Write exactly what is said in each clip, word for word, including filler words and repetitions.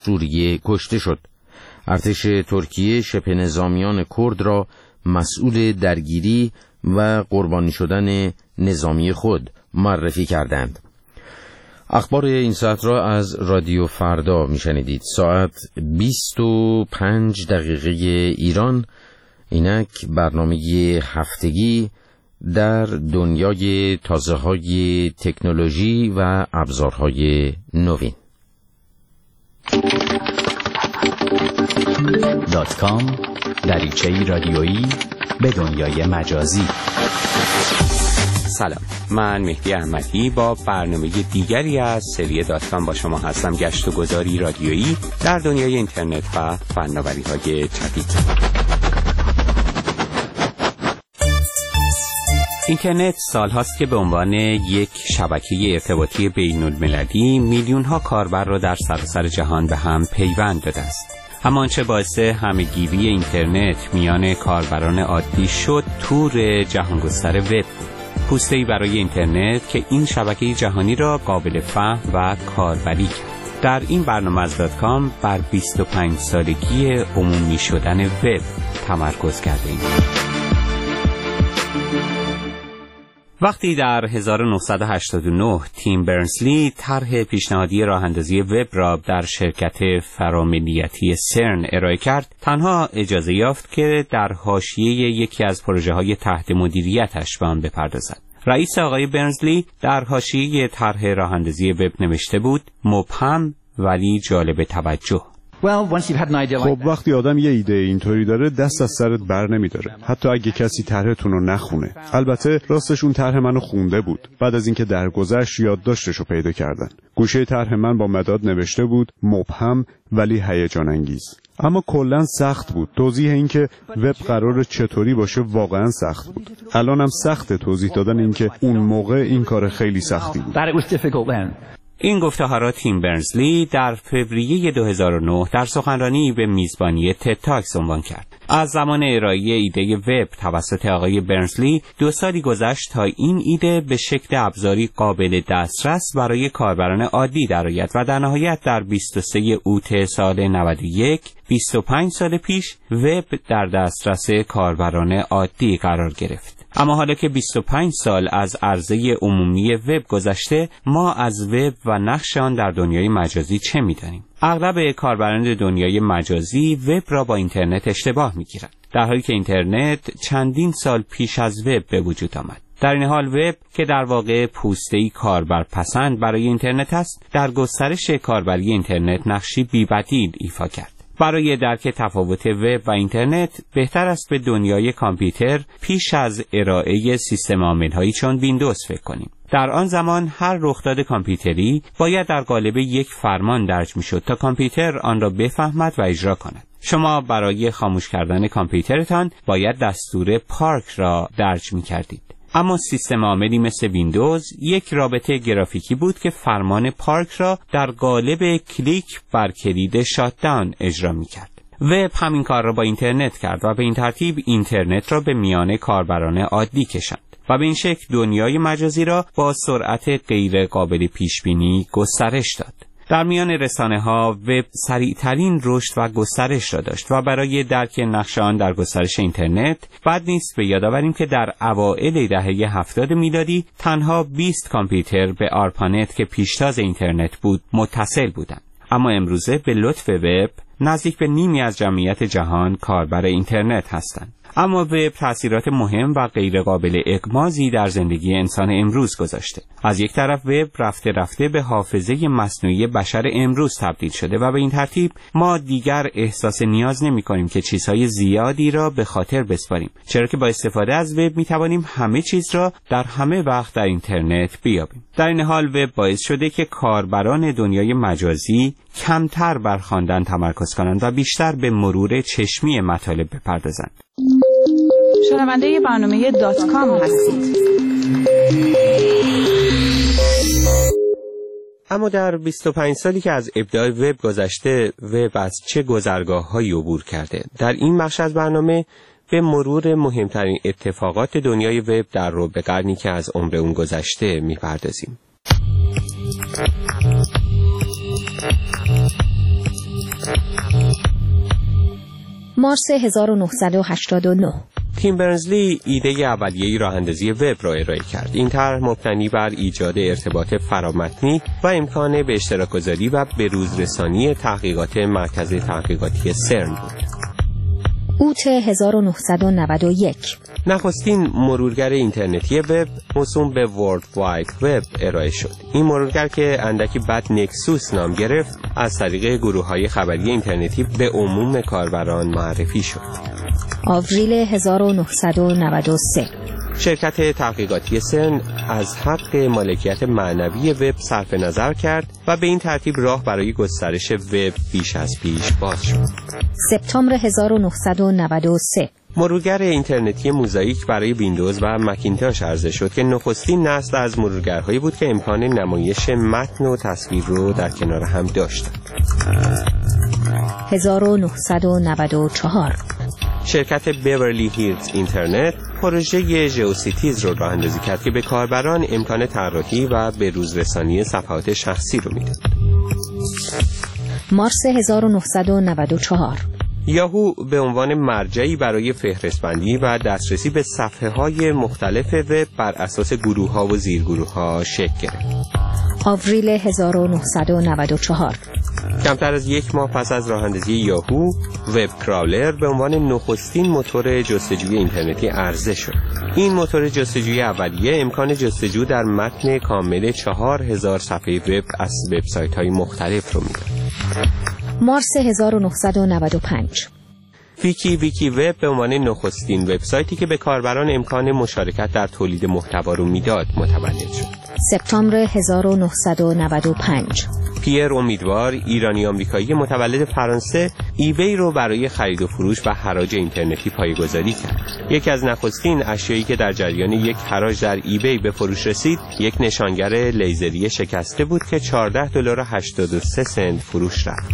سوریه کشته شد. ارتش ترکیه شبه نظامیان کرد را مسئول درگیری و قربانی شدن نظامی خود معرفی کردند. اخبار این ساعت را از رادیو فردا میشنیدید. ساعت بیست و پنج دقیقه ایران. اینک برنامه هفتگی در دنیای تازه‌های تکنولوژی و ابزارهای نوین. دات کام دریچه‌ای رادیویی به دنیای مجازی. سلام، من مهدی احمدی با برنامه دیگری از سری دات کام با شما هستم. گشت و گذاری رادیویی در دنیای اینترنت و فناوری‌های جدید. اینترنت سالهاست که به عنوان یک شبکه ارتباطی بین‌المللی میلیون‌ها کاربر را در سراسر جهان به هم پیوند داده است. اما آنچه باعث همه‌گیری اینترنت میان کاربران عادی شد تور جهانگستر وب بود. پوسته‌ای برای اینترنت که این شبکه جهانی را قابل فهم و کاربری کرد. در این برنامه از دات کام بر بیست و پنج سالگی عمومی شدن وب تمرکز کردیم. وقتی در هزار و نهصد و هشتاد و نه تیم برنزلی طرح پیشنهادی راه‌اندازی وب را در شرکت فراملیتی سرن ارائه کرد، تنها اجازه یافت که در حاشیه یکی از پروژه‌های تحت مدیریتش به آن بپردازد. رئیس آقای برنزلی در حاشیه طرح راه‌اندازی وب نوشته بود: مبهم ولی جالب توجه. خب وقتی آدم یه ایده اینطوری داره دست از سرت بر نمیداره، حتی اگه کسی طرحتون رو نخونه. البته راستش اون طرح منو خونده بود. بعد از اینکه درگذشت یادداشتش رو پیدا کردن. گوشه طرح من با مداد نوشته بود: مبهم ولی هیجان انگیز. اما کلاً سخت بود. توضیح این که وب قرار چطوری باشه واقعاً سخت بود. الانم سخته توضیح دادن این که اون موقع این کار خیلی سختی بود. این گفته‌ها را تیم برنزلی در فوریه دو هزار و نه در سخنرانی به میزبانی تد تاکس عنوان کرد. از زمان ارائه ایده وب توسط آقای برنزلی دو سالی گذشت تا این ایده به شکل ابزاری قابل دسترس برای کاربران عادی درآید و در نهایت در بیست و سوم اوت سال نود و یک، بیست و پنج سال پیش، وب در دسترس کاربران عادی قرار گرفت. اما حالا که بیست و پنج سال از عرضه عمومی وب گذشته، ما از وب و نقش آن در دنیای مجازی چه می‌دانیم؟ اغلب کاربران دنیای مجازی وب را با اینترنت اشتباه می‌گیرند، در حالی که اینترنت چندین سال پیش از وب به وجود آمد. در این حال وب که در واقع پوسته‌ای کاربرپسند برای اینترنت است، در گسترش کاربری اینترنت نقشی بی‌بدیل ایفا کرد. برای درک تفاوت وب و اینترنت بهتر است به دنیای کامپیوتر پیش از ارائه سیستم عامل‌هایی چون ویندوز فکر کنیم. در آن زمان هر رخداد کامپیوتری باید در قالب یک فرمان درج می‌شد تا کامپیوتر آن را بفهمد و اجرا کند. شما برای خاموش کردن کامپیوترتان باید دستور پارک را درج می‌کردید. اما سیستم عاملی مثل ویندوز یک رابطه گرافیکی بود که فرمان پارک را در قالب کلیک بر کلید شاتداون اجرا می‌کرد. وب همین کار را با اینترنت کرد و به این ترتیب اینترنت را به میان کاربران عادی کشاند و به این شکل دنیای مجازی را با سرعت غیر قابل پیش‌بینی گسترش داد. در میان رسانه‌ها وب سریع‌ترین رشد و گسترش را داشت و برای درک نقش آن در گسترش اینترنت بد نیست به یاد آوریم که در اوایل دهه هفتاد میلادی تنها بیست کامپیوتر به آرپانت که پیشتاز اینترنت بود متصل بودند. اما امروزه به لطف وب نزدیک به نیمی از جمعیت جهان کاربر اینترنت هستند. اما وب تأثیرات مهم و غیر قابل اغماضی در زندگی انسان امروز گذاشته. از یک طرف وب رفته رفته به حافظه مصنوعی بشر امروز تبدیل شده و به این ترتیب ما دیگر احساس نیاز نمی کنیم که چیزهای زیادی را به خاطر بسپاریم، چرا که با استفاده از وب می توانیم همه چیز را در همه وقت در اینترنت بیابیم. در این حال وب باعث شده که کاربران دنیای مجازی کمتر بر خواندن تمرکز کنند و بیشتر به مرور چشمی مطالب بپردازند. شنونده برنامه دات کام هستید. اما در بیست و پنج سالی که از ابداع وب گذشته، وب از چه گذرگاه‌هایی عبور کرده؟ در این بخش از برنامه به مرور مهمترین اتفاقات دنیای وب در ربع قرنی که از عمر اون گذشته می‌پردازیم. مارس هزار و نهصد و هشتاد و نه تیم برنزلی ایده اولیه راه‌اندازی وب را ارائه کرد. این طرح مبتنی بر ایجاد ارتباط فرامتنی و امکان به اشتراک گذاری و بروزرسانی تحقیقات مرکز تحقیقاتی سرن بود. اوت هزار و نهصد و نود و یک نخستین مرورگر اینترنتی وب موسوم به ورلد واید وب ارائه شد. این مرورگر که اندکی بعد نکسوس نام گرفت، از طریق گروه‌های خبری اینترنتی به عموم کاربران معرفی شد. آوریل هزار و نهصد و نود و سه شرکت تحقیقاتی سرن از حق مالکیت معنوی وب صرف نظر کرد و به این ترتیب راه برای گسترش وب بیش از پیش باز شد. سپتامبر هزار و نهصد و نود و سه مرورگر اینترنتی موزاییک برای ویندوز و مکینتاش عرضه شد که نخستین نسل از مرورگرهایی بود که امکان نمایش متن و تصویر رو در کنار هم داشتند. هزار و نهصد و نود و چهار شرکت بیورلی هیلز اینترنت پروژه ژئوسیتیز رو راه اندازی کرد که به کاربران امکان طراحی و بروزرسانی صفحات شخصی رو میداد. مارس هزار و نهصد و نود و چهار یاهو به عنوان مرجعی برای فهرست‌بندی و دسترسی به صفحه‌های مختلف وب بر اساس گروه‌ها و زیرگروه‌ها شکل گرفت. آوریل هزار و نهصد و نود و چهار کمتر از یک ماه پس از راه اندازی یاهو، وب کراولر به عنوان نخستین موتور جستجوی اینترنتی عرضه شد. این موتور جستجوی اولیه امکان جستجو در متن کامل چهار هزار صفحه وب از وبسایت‌های مختلف رو میداد. مارس هزار و نهصد و نود و پنج ویکی ویکی وب به عنوان نخستین وبسایتی که به کاربران امکان مشارکت در تولید محتوا رو میداد متولد شد. سپتامبر هزار و نهصد و نود و پنج پیر امیدوار، ایرانی آمریکایی متولد فرانسه، ایبی رو برای خرید و فروش و حراج اینترنتی پایه‌گذاری کرد. یکی از نخستین اشیایی که در جریان یک حراج در ایبی به فروش رسید، یک نشانگر لیزری شکسته بود که چهارده دلار و هشتاد و سه سنت فروش رفت.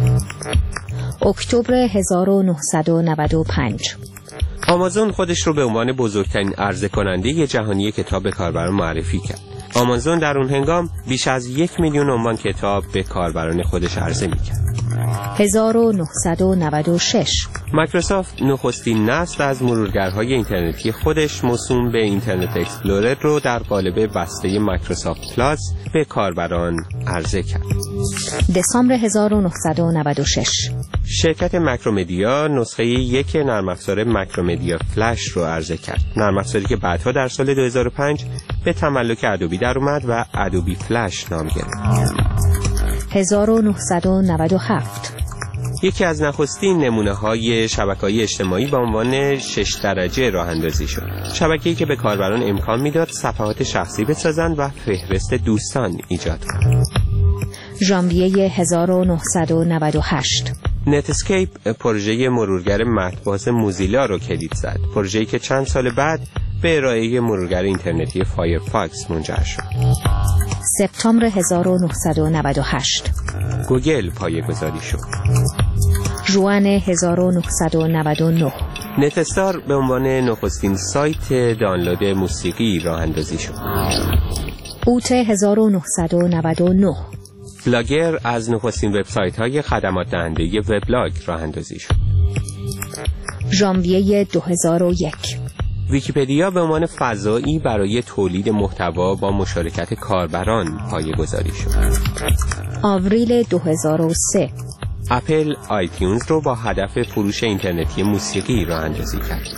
اکتبر هزار و نهصد و نود و پنج آمازون خودش رو به عنوان بزرگترین عرضه کننده جهانی کتاب به کاربران معرفی کرد. آمازون در اون هنگام بیش از یک میلیون عنوان کتاب به کاربران خودش عرضه میکرد. هزار و نهصد و نود و شش مایکروسافت نخستین نسل از مرورگرهای اینترنتی خودش موسوم به اینترنت اکسپلورر رو در قالب بسته مایکروسافت پلاس به کاربران عرضه کرد. دسامبر هزار و نهصد و نود و شش شرکت ماکرومدیا نسخه یک نرم افزار ماکرومدیا فلش رو عرضه کرد. نرم افزاری که بعدها در سال دو هزار و پنج به تملک ادوبی در اومد و ادوبی فلش نام گرفت. هزار و نهصد و نود و هفت یکی از نخستین نمونه‌های شبکه‌های اجتماعی به عنوان شش درجه راه اندازی شد. شبکه‌ای که به کاربران امکان میداد صفحات شخصی بسازند و فهرست دوستان ایجاد کنند. ژانویه هزار و نهصد و نود و هشت نتسکیپ پروژه مرورگر متن‌باز موزیلا رو کلید زد. پروژه‌ای که چند سال بعد به ارائه مرورگر اینترنتی فایرفاکس منجر شد. سپتامبر هزار و نهصد و نود و هشت گوگل پایه‌گذاری شد. ژوئن هزار و نهصد و نود و نه نتستار به عنوان نخستین سایت دانلود موسیقی راه اندازی شد. اوت هزار و نهصد و نود و نه بلاگر از نخستین وبسایت‌های خدمات دهنده وبلاگ راه اندازی شد. ژانویه دو هزار و یک ویکی‌پدیا به عنوان فضایی برای تولید محتوا با مشارکت کاربران پایه‌گذاری شد. آوریل دو هزار و سه اپل آیتیونز رو با هدف فروش اینترنتی موسیقی راه اندازی کرد.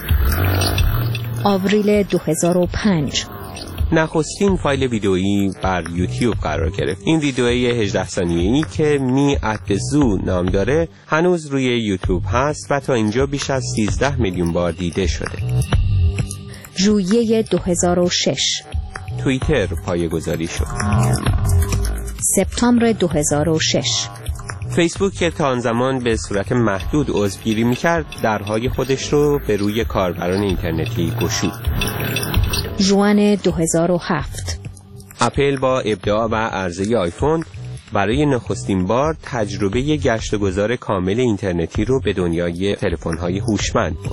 آوریل دو هزار و پنج نخستین فایل ویدئویی بر یوتیوب قرار گرفت. این ویدئوی هجده ثانیه‌ای که می ات زو نام داره هنوز روی یوتیوب هست و تا اینجا بیش از سیزده میلیون بار دیده شده. ژوئیه دو هزار و شش توییتر پایه‌گذاری شد. سپتامبر دو هزار و شش فیسبوک که تا آن زمان به صورت محدود عضوگیری می‌کرد، درهای خودش رو به روی کاربران اینترنتی گشود. ژوئن دو هزار و هفت اپل با ابداع و عرضه آیفون برای نخستین بار تجربه گشت و گذار کامل اینترنتی رو به دنیای تلفن‌های هوشمند برد.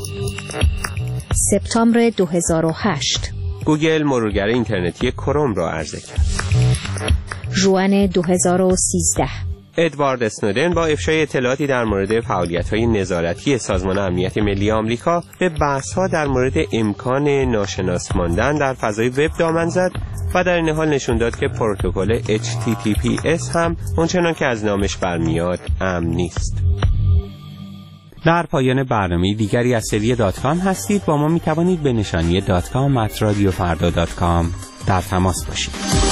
سپتامبر دو هزار و هشت گوگل مرورگر اینترنتی کروم را عرضه کرد. ژوئن دو هزار و سیزده ادوارد اسنودن با افشای اطلاعاتی در مورد فعالیت‌های نظارتی سازمان امنیت ملی آمریکا به بحث‌ها در مورد امکان ناشناس ماندن در فضای وب دامن زد و در این حال نشون داد که پروتکل اچ تی تی پی اس هم اونچنان که از نامش برمیاد امن نیست. در پایان برنامه دیگری از سری دات کام هستید. با ما می توانید به نشانی دات کام ات رادیو فردا دات کام در تماس باشید.